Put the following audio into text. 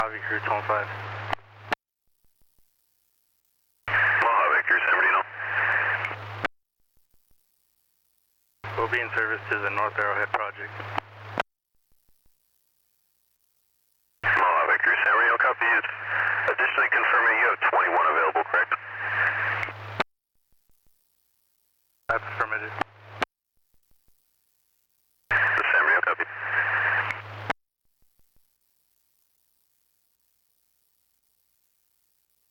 Mojave Crew 25. Mojave Crew 70. We'll be in service to the North Arrowhead project. Mojave Crew 70, copy. Additionally confirming you have 21 available, correct?